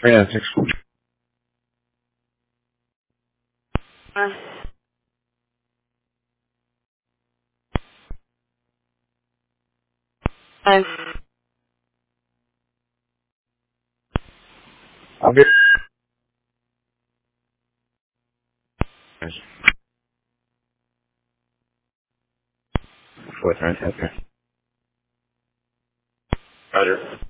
Yeah, thanks. I'll be. 4 times, okay. Roger.